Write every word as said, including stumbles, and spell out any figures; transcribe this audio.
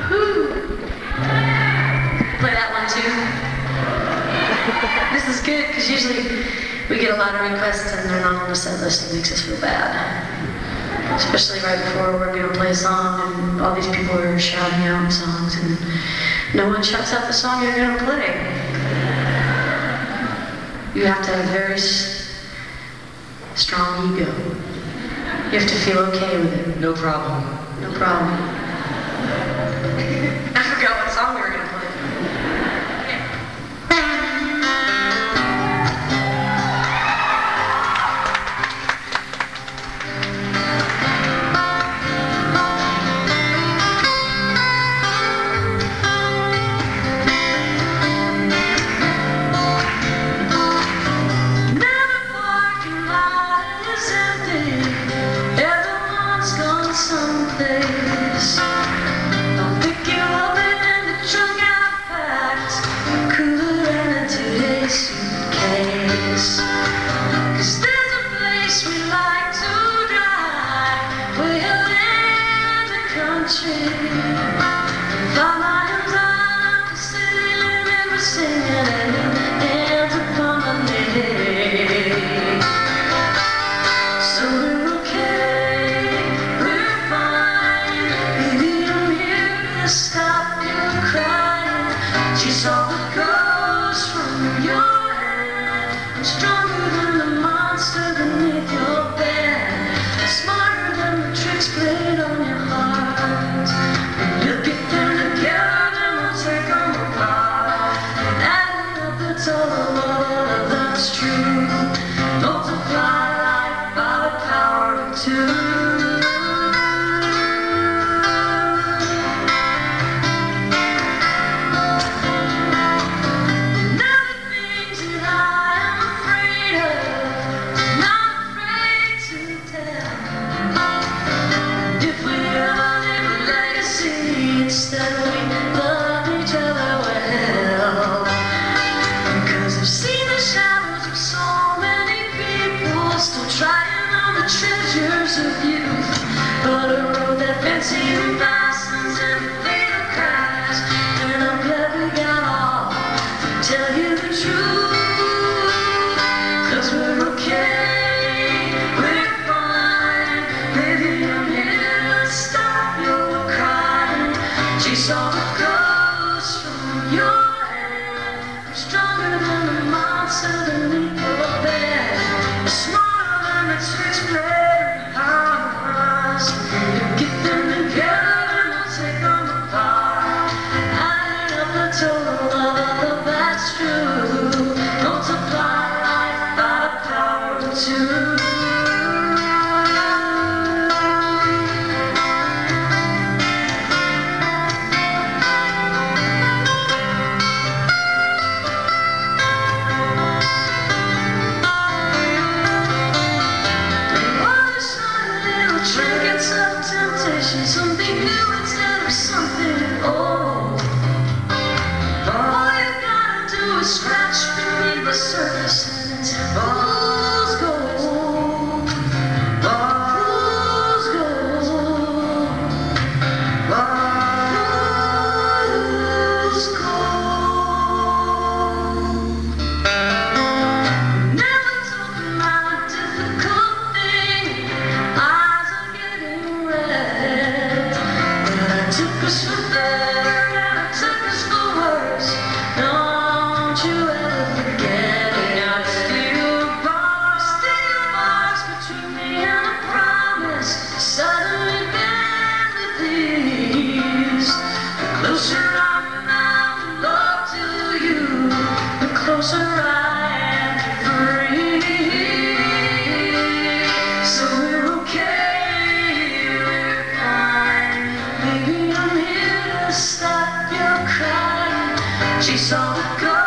Play that one too. This is good because usually we get a lot of requests and they're not on the set list. It makes us feel bad. Especially right before we're going to play a song and all these people are shouting out songs and no one shouts out the song you're going to play. You have to have very s- strong ego. You have to feel okay with it. No problem. No problem. I forgot what song we were going to play. Someplace I'll pick you up in the trunk I packed, cooler than a two-day suitcase. 'Cause there's a place we like to drive, way out in the country. Five miles out the city limit, we're singing and hands upon my neck. So we're okay. Stop your crying. She saw the ghost from your head. I'm stronger than the monster beneath your bed, smarter than the tricks played on your heart. And you'll get them together, then we'll take them apart. And adding up the total of all that's true, multiply life by the power of two. Instead we love each other well, because I've seen the shadows of so many people still trying on the treasures of youth, but a road that fancy and fastens and fatal crash. And I'm glad we got off to tell you the truth, 'cause we're okay, we're fine. Baby, I'm here to stop your crying. She saw the ghost from your head. I'm stronger than the monster beneath your bed, smarter than the tricks played on us. You get them together and we'll take them apart. Adding up the total of all that's true, multiply life by the power of two. Trinkets of temptation, something new instead of something old. All you gotta do is scratch beneath the surface and it's fool's gold. Fool's gold. Fool's gold. Never told me my difficult thing. Took us for better and it took us for worse. Don't you ever forget it. Now it's still bars, still bars between me and a promise. Suddenly bend with these. The closer I'm now in love to you, the closer I am to free. So we're okay, we're fine. Baby, I'm here to stop your crying. She saw the ghost.